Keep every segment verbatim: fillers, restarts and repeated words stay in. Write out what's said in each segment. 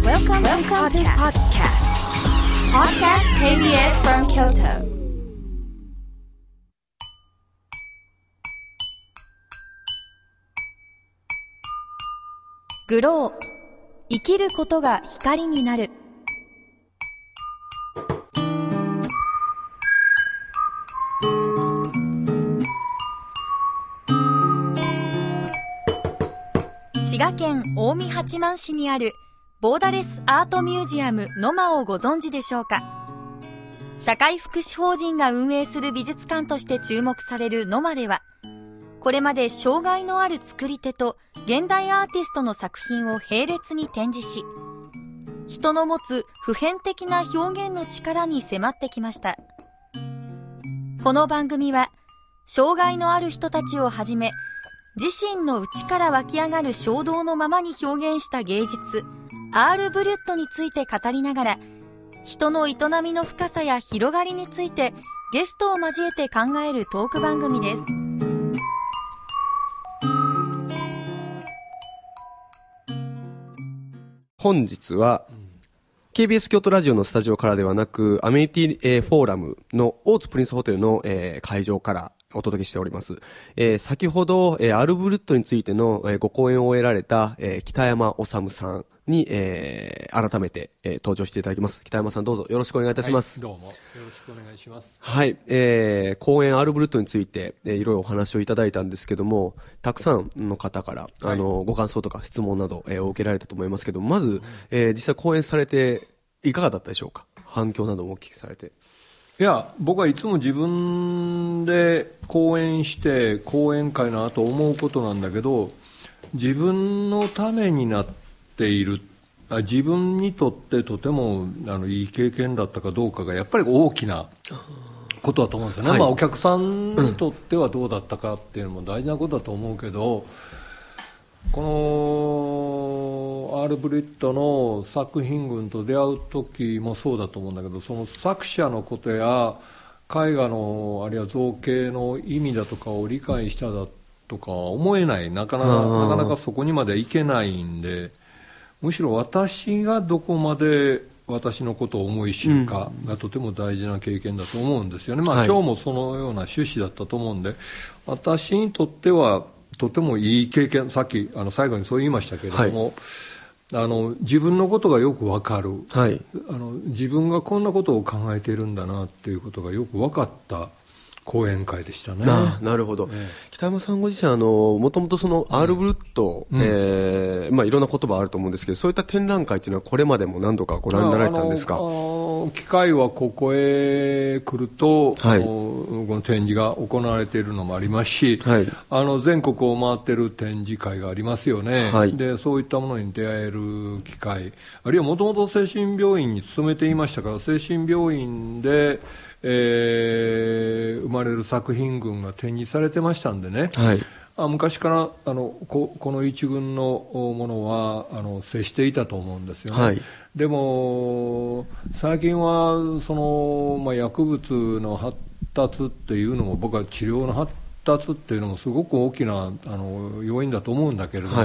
Welcome, Welcome to podcast. Podcast ケービーエス from Kyoto. グロー、生きることが光になる。滋賀県近江八幡市にあるボーダレスアートミュージアムノマをご存知でしょうか。社会福祉法人が運営する美術館として注目されるノマでは、これまで障害のある作り手と現代アーティストの作品を並列に展示し、人の持つ普遍的な表現の力に迫ってきました。この番組は障害のある人たちをはじめ、自身の内から湧き上がる衝動のままに表現した芸術アールブリュットについて語りながら、人の営みの深さや広がりについてゲストを交えて考えるトーク番組です。 本日は ケービーエス 京都ラジオのスタジオからではなく、アメニティ、えー、フォーラムの大津プリンスホテルの、えー、会場からお届けしております。えー、先ほど、えー、アールブリュットについての、えー、ご講演を終えられた、えー、北山治さんに、えー、改めて、えー、登場していただきます。北山さん、どうぞよろしくお願いいたします。 はい、どうもよろしくお願いします。 はい、えー、講演アールブリュットについて、えー、いろいろお話をいただいたんですけども、たくさんの方から、あの、はい、ご感想とか質問など、えー、を受けられたと思いますけど、まず、うん、えー、実際講演されていかがだったでしょうか。反響などもお聞きされて。 いや、僕はいつも自分で講演して講演会の後思うことなんだけど、自分のためになっている、自分にとってとてもあのいい経験だったかどうかがやっぱり大きなことだと思うんですよね。はい、まあ、お客さんにとってはどうだったかっていうのも大事なことだと思うけど、このアールブリュットの作品群と出会う時もそうだと思うんだけど、その作者のことや絵画のあるいは造形の意味だとかを理解しただとかは思えない、なかなかなかなかそこにまでいけないんで、むしろ私がどこまで私のことを思い知るかがとても大事な経験だと思うんですよね。まあ、はい、今日もそのような趣旨だったと思うんで、私にとってはとてもいい経験、さっきあの最後にそう言いましたけれども、はい、あの自分のことがよく分かる、はい、あの自分がこんなことを考えているんだなっていうことがよく分かった講演会でしたね。 あ、なるほど、ええ、北山さんご自身、あのもともとそのアールブルット、うん、えーまあ、いろんな言葉あると思うんですけど、そういった展覧会というのはこれまでも何度かご覧になられたんですか。 あの機会はここへ来ると、はい、この展示が行われているのもありますし、はい、あの全国を回っている展示会がありますよね。はい、でそういったものに出会える機会、あるいはもともと精神病院に勤めていましたから、精神病院でえー、生まれる作品群が展示されてましたんでね、はい、あ昔からあの こ, この一群のものはあの接していたと思うんですよね。はい、でも最近はその、まあ、薬物の発達っていうのも、僕は治療の発達っていうのもすごく大きなあの要因だと思うんだけれども、はい、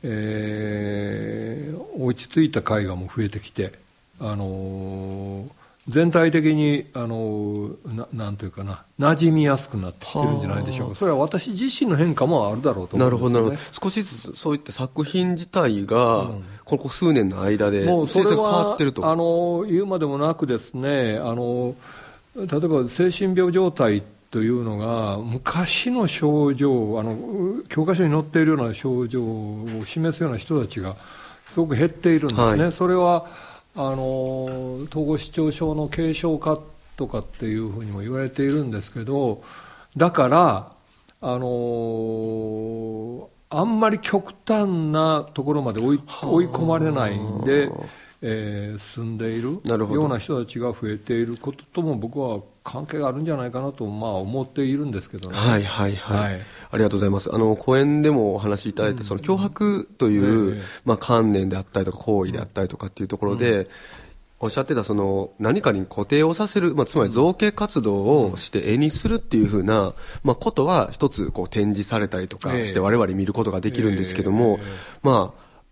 えー、落ち着いた絵画も増えてきて、あのー全体的にあの な, なんというかな馴染みやすくなってきてるんじゃないでしょうか。それは私自身の変化もあるだろうと思うんですよね。なるほどなるほど。 少しずつそういった作品自体が、うん、ここ数年の間でもうそれは変わってるとあの言うまでもなくですね、あの例えば精神病状態というのが昔の症状、あの教科書に載っているような症状を示すような人たちがすごく減っているんですね。はい、それはあの統合失調症の軽症化とかっていうふうにも言われているんですけど、だからあのあんまり極端なところまで追い、追い込まれないんで、えー、住んでいるような人たちが増えていることとも僕は関係があるんじゃないかなと、まあ、思っているんですけどね。 はいはいはい、はい、ありがとうございます。あの講演でもお話しいただいて、うん、その脅迫という、えーまあ、観念であったりとか行為であったりとかっていうところで、うん、おっしゃってたその何かに固定をさせる、まあ、つまり造形活動をして絵にするっていうふうな、まあ、ことは一つこう展示されたりとかして我々見ることができるんですけども、えーえーまあ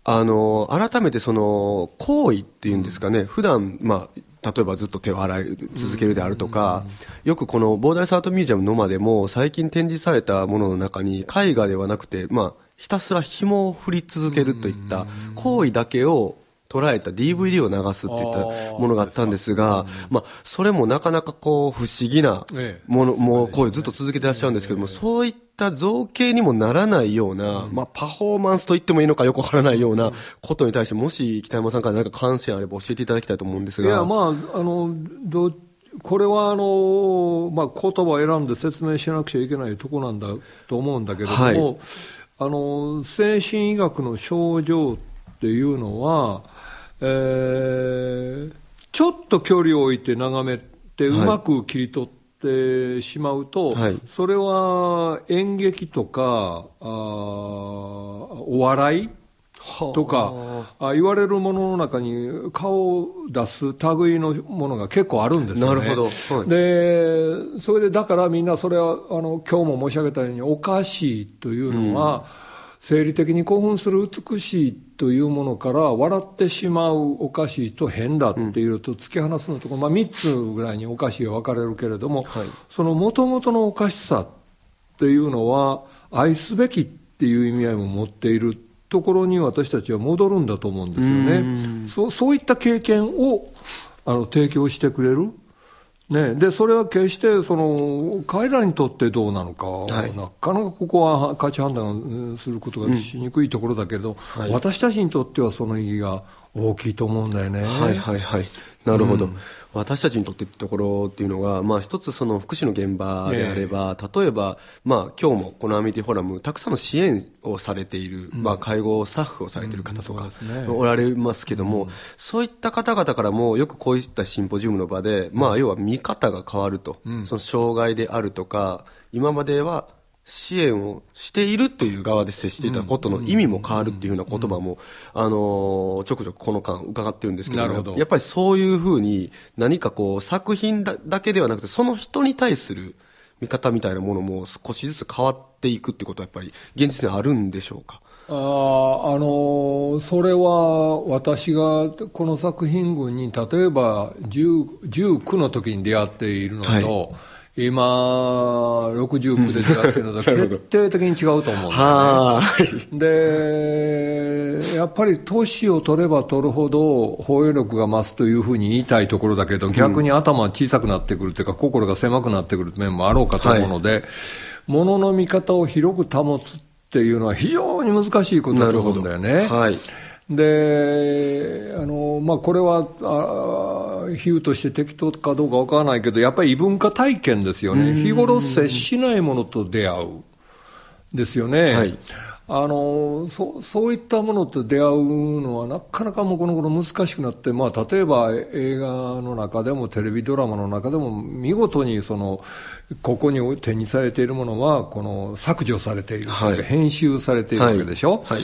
あの改めてその行為っていうんですかね、うん、普段まあ例えばずっと手を洗い続けるであるとか、よくこのボーダレスアートミュージアムのまでも最近展示されたものの中に絵画ではなくて、まあ、ひたすら紐を振り続けるといった行為だけを捉えた ディーブイディー を流すっていったものがあったんですが、まあ、それもなかなかこう不思議なもの、もう行為をずっと続けてらっしゃるんですけども、そういった造形にもならないような、まあ、パフォーマンスと言ってもいいのかよくわからないようなことに対して、もし北山さんから何か関心あれば教えていただきたいと思うんですが。 いや、まあ、あのどこれはあの、まあ、言葉を選んで説明しなくちゃいけないところなんだと思うんだけれども、はい、あの精神医学の症状っていうのは、えー、ちょっと距離を置いて眺めてうまく切り取ってしまうと、はい、それは演劇とかあお笑いとかあ言われるものの中に顔を出す類のものが結構あるんですよね。なるほど、はい、でそれでだからみんなそれはあの今日も申し上げたようにおかしいというのは、うん、生理的に興奮する美しいというものから笑ってしまうおかしいと変だっていうと突き放すのところ、まあ、みっつぐらいにおかしいは分かれるけれども、はい、その元々のおかしさっていうのは愛すべきっていう意味合いも持っているところに私たちは戻るんだと思うんですよね。そ う, そういった経験をあの提供してくれるね、でそれは決してその彼らにとってどうなのか、はい、なかなかここは価値判断することがしにくいところだけど、うんはい、私たちにとってはその意義が大きいと思うんだよね。 はいはいはい、なるほど、うん、私たちにとってってところっていうのが、まあ、一つその福祉の現場であれば、えー、例えば、まあ、今日もこのアメニティフォーラムたくさんの支援をされている、うんまあ、介護スタッフをされている方とか、うんね、おられますけども、うん、そういった方々からもよくこういったシンポジウムの場で、まあ、要は見方が変わると、うん、その障害であるとか今までは支援をしているという側で接していたことの意味も変わるっていうような言葉も、あのちょくちょくこの間伺ってるんですけど、ね、どやっぱりそういうふうに何かこう作品 だ, だけではなくてその人に対する見方みたいなものも少しずつ変わっていくってことはやっぱり現実にあるんでしょうか。 あ, あのそれは私がこの作品群に例えばじゅう、じゅうきゅうの時に出会っているのと、はい今ろくじゅうきゅうで出会っているのと決定的に違うと思うんだよね。でやっぱり年を取れば取るほど包容力が増すというふうに言いたいところだけど、逆に頭は小さくなってくるというか、うん、心が狭くなってくる面もあろうかと思うので、はい、物の見方を広く保つっていうのは非常に難しいことだと思うんだよね。はい、であの、まあ、これは比喩として適当かどうかわからないけど、やっぱり異文化体験ですよね。日頃接しないものと出会うですよね。はい、あの そ, そういったものと出会うのはなかなかもうこの頃難しくなって、まあ、例えば映画の中でもテレビドラマの中でも見事にそのここに手にされているものはこの削除されている、はい、編集されているわけでしょ、はいはい、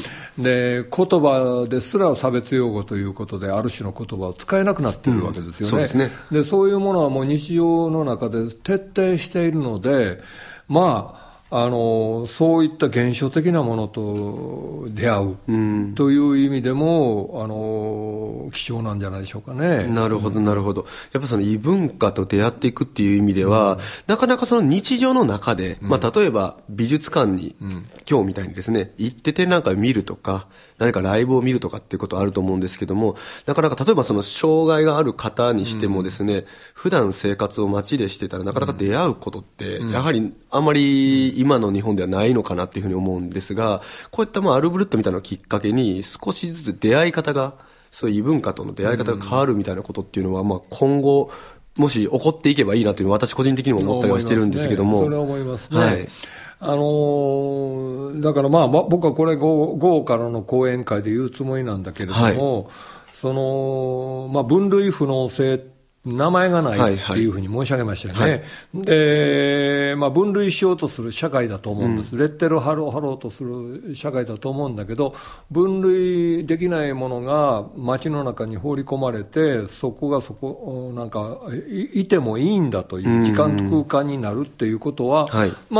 で言葉ですら差別用語ということである種の言葉を使えなくなっているわけですよね。うん、そうですね。でそういうものはもう日常の中で徹底しているので、まああのそういった現象的なものと出会うという意味でも、あの貴重なんじゃないでしょうかね。 なるほどなるほど。やっぱその異文化と出会っていくっていう意味では、うん、なかなかその日常の中で、うんまあ、例えば美術館に、うん、今日みたいにですね行って展覧会を見るとか何かライブを見るとかっていうことあると思うんですけども、なかなか例えばその障害がある方にしてもですね、うん、普段生活を街でしてたらなかなか出会うことってやはりあまり今の日本ではないのかなっていうふうに思うんですが、こういったまあアルブルットみたいなのをきっかけに少しずつ出会い方が、そういう異文化との出会い方が変わるみたいなことっていうのは、まあ今後もし起こっていけばいいなというのは私個人的にも思ったりはしてるんですけども、 それは思いますね。はい、あのー、だからまあ僕はこれ午後からの講演会で言うつもりなんだけれども、はい、そのまあ分類不能性って名前がないっていうふうに申し上げましたよね。はいはい、で、まあ、分類しようとする社会だと思うんです。うん、レッテル貼ろう貼ろうとする社会だと思うんだけど、分類できないものが街の中に放り込まれて、そこがそこなんか い, いてもいいんだという時間と空間になるっていうことは、はい、まあ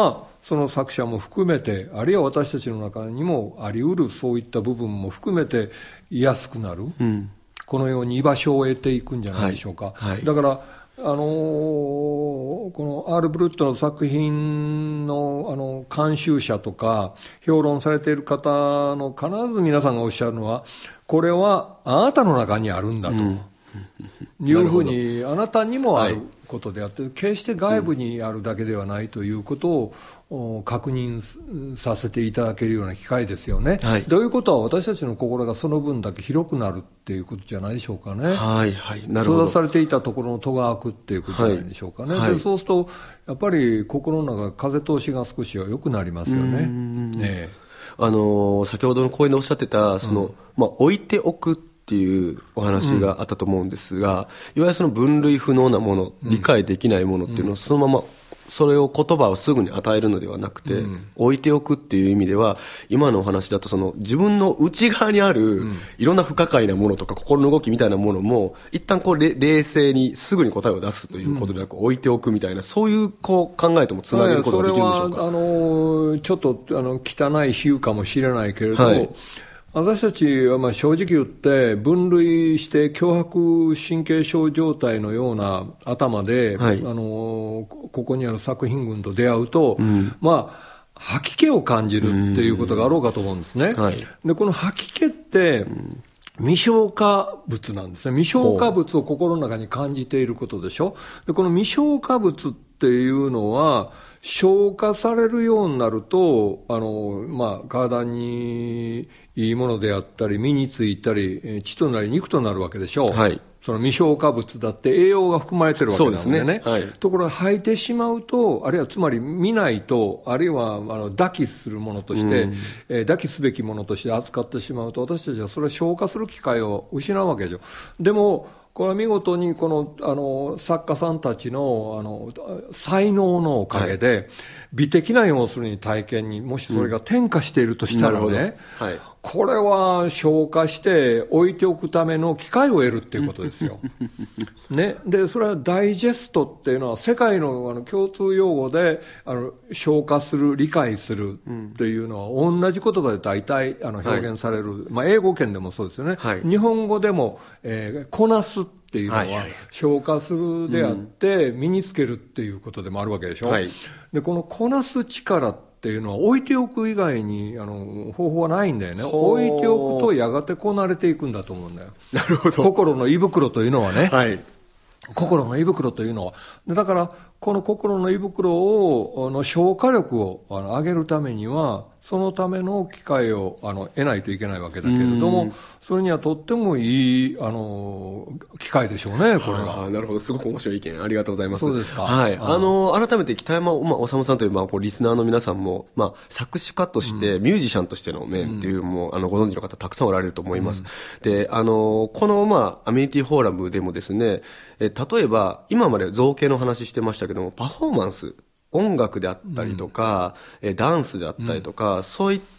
その作者も含めて、あるいは私たちの中にもあり得るそういった部分も含めて居やすくなる、うん、このように居場所を得ていくんじゃないでしょうか、はいはい、だからあのー、このアール・ブルットの作品 の, あの監修者とか評論されている方の必ず皆さんがおっしゃるのは、これはあなたの中にあるんだと、うん、いうふうにあなたにもあることであって、はい、決して外部にあるだけではないということを確認させていただけるような機会ですよね、はい、どういうことは私たちの心がその分だけ広くなるっていうことじゃないでしょうかね、 はいはい、なるほど。 閉ざされていたところの戸が開くっていうことじゃないでしょうかね、はい、でそうするとやっぱり心の中風通しが少しは良くなりますよね。ねあのー、先ほどの講演でおっしゃってたその、うんまあ、置いておくっていうお話があったと思うんですが、うん、いわゆるその分類不能なもの、理解できないものっていうのをそのままそれを言葉をすぐに与えるのではなくて、うん、置いておくっていう意味では今のお話だとその自分の内側にあるいろんな不可解なものとか心の動きみたいなものも一旦こう冷静にすぐに答えを出すということでなく置いておくみたいな、そういうこう考えともつなげることができるんでしょうか。 それはあのちょっとあの汚い比喩かもしれないけれど、はい私たちはまあ正直言って分類して強迫神経症状態のような頭で、はい、あのここにある作品群と出会うと、うん、まあ吐き気を感じるっていうことがあろうかと思うんですね、はい、でこの吐き気って未消化物なんですね。未消化物を心の中に感じていることでしょ。でこの未消化物っていうのは消化されるようになるとあの、まあ、体にいいものであったり身についたり血となり肉となるわけでしょう、はい、その未消化物だって栄養が含まれてるわけなのでね。そうですね、はい、ところが吐いてしまうとあるいはつまり見ないとあるいはあの抱きするものとして、うんえー、抱きすべきものとして扱ってしまうと私たちはそれを消化する機会を失うわけでしょ。でもこれは見事にこのあの作家さんたち の, あの才能のおかげで、はい、美的な要するに体験にもしそれが転化しているとしたらね、うんはい、これは消化して置いておくための機会を得るっていうことですよ、ね、でそれはダイジェストっていうのは世界 の, あの共通用語であの消化する理解するっていうのは同じ言葉で大体あの表現される、はいまあ、英語圏でもそうですよね、はい、日本語でも、えー、こなすっていうのは消化するであって身につけるっていうことでもあるわけでしょ、はい、でこのこなす力っていうのは置いておく以外にあの方法はないんだよね。置いておくとやがてこなれていくんだと思うんだよ。 なるほど。 心の胃袋というのはね、 はい、 心の胃袋というのはだからこの心の胃袋をあの消化力をあの上げるためにはそのための機会をあの得ないといけないわけだけれども、それにはとってもいいあの機会でしょうね、これは。 あなるほど、すごく面白い意見ありがとうございます。 そうですか。 はい、あの改めて北山、まあ、修さんという、まあ、こうリスナーの皆さんも、まあ、作詞家として、うん、ミュージシャンとしての面っていうのも、うん、あのご存知の方たくさんおられると思います、うん、であのこの、まあ、アメニティフォーラムでもですねえ例えば今まで造形の話してましたけどもパフォーマンス音楽であったりとか、うん、ダンスであったりとか、うん、そういった、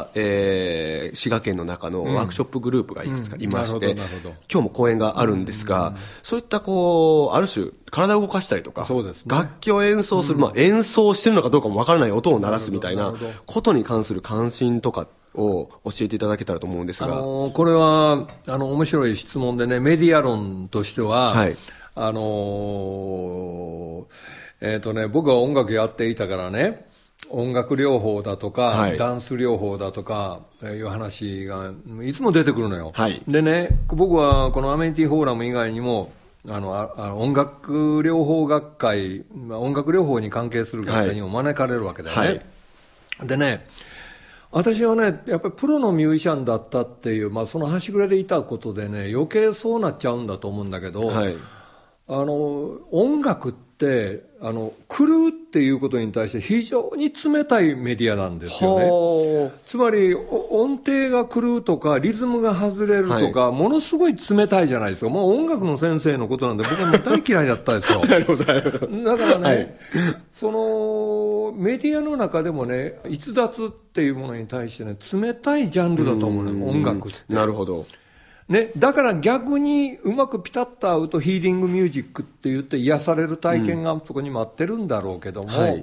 えー、滋賀県の中のワークショップグループがいくつかいまして、うん、今日も講演があるんですが、うん、そういったこうある種体を動かしたりとか、そうですね、楽器を演奏する、うんまあ、演奏してるのかどうかもわからない音を鳴らすみたいなことに関する関心とかを教えていただけたらと思うんですが、 あのー、これはあの面白い質問でね、メディア論としては、はい、あのーえーとね、僕は音楽やっていたからね、音楽療法だとか、はい、ダンス療法だとか、えー、いう話がいつも出てくるのよ、はい、でね、僕はこのアメニティフォーラム以外にもあのああ音楽療法学会、音楽療法に関係する学会にも招かれるわけだよね、はいはい、でね、私はねやっぱりプロのミュージシャンだったっていう、まあ、その端くれでいたことでね余計そうなっちゃうんだと思うんだけど、はい、あの音楽ってであの狂うっていうことに対して非常に冷たいメディアなんですよね。つまり音程が狂うとかリズムが外れるとか、はい、ものすごい冷たいじゃないですか。もう音楽の先生のことなんで僕はもう大嫌いだったですよなるほどだからね、はい、そのメディアの中でもね逸脱っていうものに対してね冷たいジャンルだと思うね、音楽って。 なるほどね、だから逆にうまくピタッと合うとヒーリングミュージックって言って癒される体験がそこに待ってるんだろうけども、うんはい、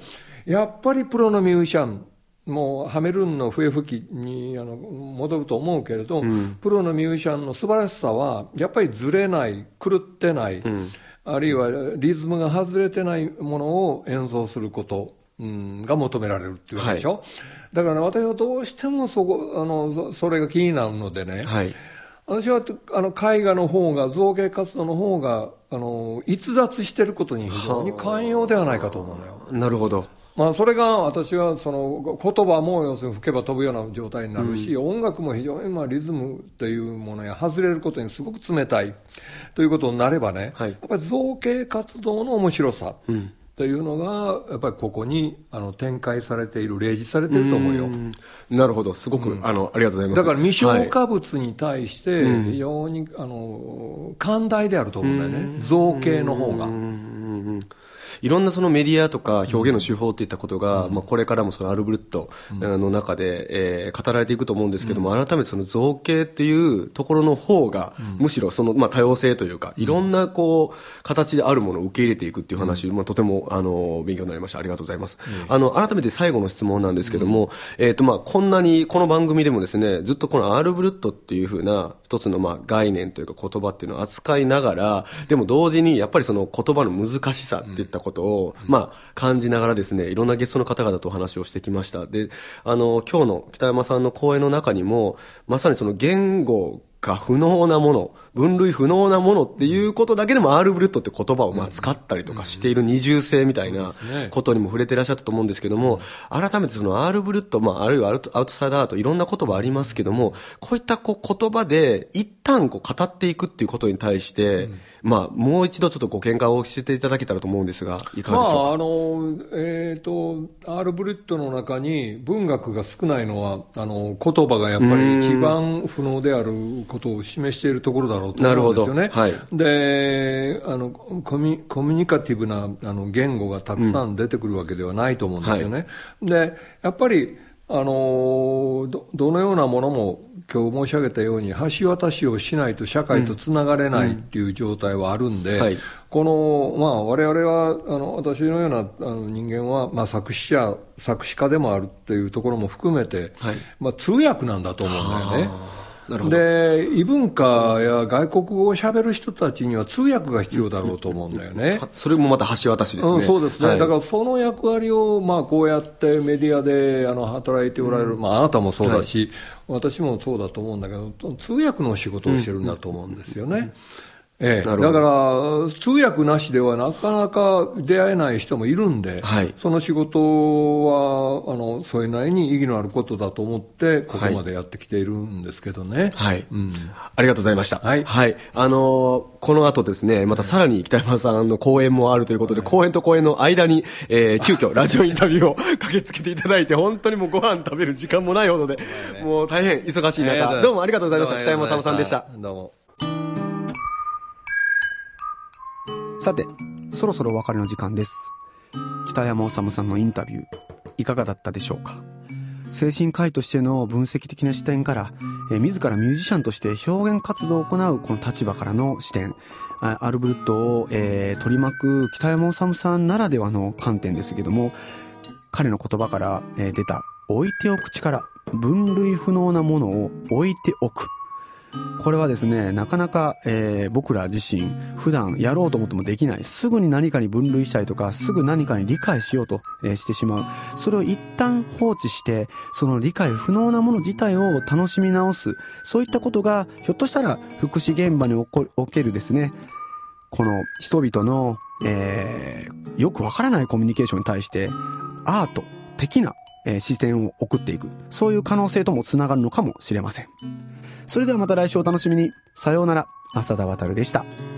やっぱりプロのミュージシャン、もうハメルーンの笛吹きにあの戻ると思うけれど、うん、プロのミュージシャンの素晴らしさはやっぱりずれない、狂ってない、うん、あるいはリズムが外れてないものを演奏すること、うん、が求められるっていうわけでしょ、はい、だから、ね、私はどうしてもそこあの そ, それが気になるのでね、はい、私はあの絵画の方が、造形活動の方があの逸脱していることに非常に寛容ではないかと思うのよ。 なるほど。 まあ、それが私はその言葉も要するに吹けば飛ぶような状態になるし、うん、音楽も非常にまあリズムというものや外れることにすごく冷たいということになればね、はい、やっぱり造形活動の面白さというのがやっぱりここにあの展開されている、例示されていると思うよ。 うんなるほど、すごく、うん、あのありがとうございます。 だから未消化物に対して非常に、はい、あの寛大であると思うんだよね、造形の方が。うんいろんなそのメディアとか表現の手法っていったことが、うんまあ、これからもそのアルブルットの中で、えー、語られていくと思うんですけども、うん、改めてその造形っていうところの方が、うん、むしろその、まあ、多様性というか、いろんなこう形であるものを受け入れていくっていう話、うんまあ、とてもあの勉強になりました。ありがとうございます、うん、あの改めて最後の質問なんですけども、うんえーとまあ、こんなにこの番組でもですね、ずっとこのアルブルットっていう風な一つのまあ概念というか言葉っていうのを扱いながら、でも同時にやっぱりその言葉の難しさっていったことを、うん、まあ感じながらですね、いろんなゲストの方々とお話をしてきました。で、あの今日の北山さんの講演の中にもまさにその言語が不能なもの、分類不能なものっていうことだけでもアールブルットって言葉をまあ使ったりとかしている二重性みたいなことにも触れていらっしゃったと思うんですけども、改めてそのアールブルット、まああるいはアウトサイダーアート、いろんな言葉ありますけども、こういったこう言葉で一旦こう語っていくっていうことに対して、まあもう一度ちょっとご見解をしていただけたらと思うんですが、いかがでしょうか。 まああのえっとアールブルットの中に文学が少ないのは、あの言葉がやっぱり一番不能であることを示しているところだろうと思うんですよね。はい、であのコミ、コミュニカティブなあの言語がたくさん出てくるわけではないと思うんですよね。うんはい、でやっぱりあの ど, どのようなものも今日申し上げたように橋渡しをしないと社会とつながれないっていう状態はあるんで、うんはい、この、まあ、我々はあの私のようなあの人間は、まあ、作詞者作詞家でもあるっていうところも含めて、はいまあ、通訳なんだと思うんだよね。なるほど。で異文化や外国語を喋る人たちには通訳が必要だろうと思うんだよね。 それもまた橋渡しですね。 うん、そうですね、はい、だからその役割を、まあ、こうやってメディアであの働いておられる、うんまあ、あなたもそうだし、はい、私もそうだと思うんだけど、通訳の仕事をしてるんだと思うんですよね。うんうんええ、だから通訳なしではなかなか出会えない人もいるんで、はい、その仕事はあのそれなりに意義のあることだと思ってここまでやってきているんですけどね。 はい、うん、ありがとうございました。はい、はい、あのー、この後ですね、またさらに北山さんの講演もあるということで、はい、講演と講演の間に、えー、急遽ラジオインタビューを駆けつけていただいて、本当にもうご飯食べる時間もないほどで、もう大変忙しい中、どうもありがとうございました。北山さんでした。 どうも。 さて、そろそろお別れの時間です。北山治さんのインタビューいかがだったでしょうか。精神科医としての分析的な視点から、えー、自らミュージシャンとして表現活動を行うこの立場からの視点、アールブルットを、えー、取り巻く北山治さんならではの観点ですけども、彼の言葉から、えー、出た置いておく力、分類不能なものを置いておく、これはですね、なかなか、えー、僕ら自身普段やろうと思ってもできない、すぐに何かに分類したりとか、すぐ何かに理解しようと、えー、してしまう。それを一旦放置して、その理解不能なもの自体を楽しみ直す、そういったことがひょっとしたら福祉現場に起こ、起きるですね、この人々の、えー、よくわからないコミュニケーションに対してアート的な、えー、視点を送っていく、そういう可能性ともつながるのかもしれません。それではまた来週お楽しみに。さようなら。浅田渉でした。